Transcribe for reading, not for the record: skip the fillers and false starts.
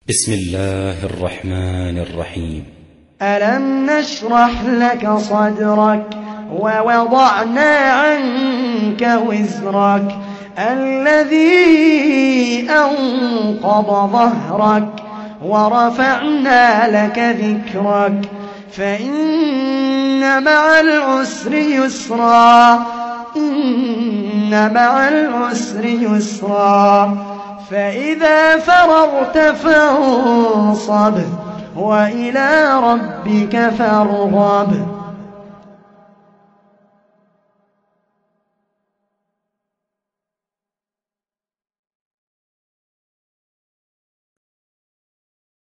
بسم الله الرحمن الرحيم. ألم نشرح لك صدرك ووضعنا عنك وزرك الذي أنقض ظهرك ورفعنا لك ذكرك فإن مع العسر يسرا إن مع العسر يسرا فإذا فرغت فانصب وإلى ربك فارغب.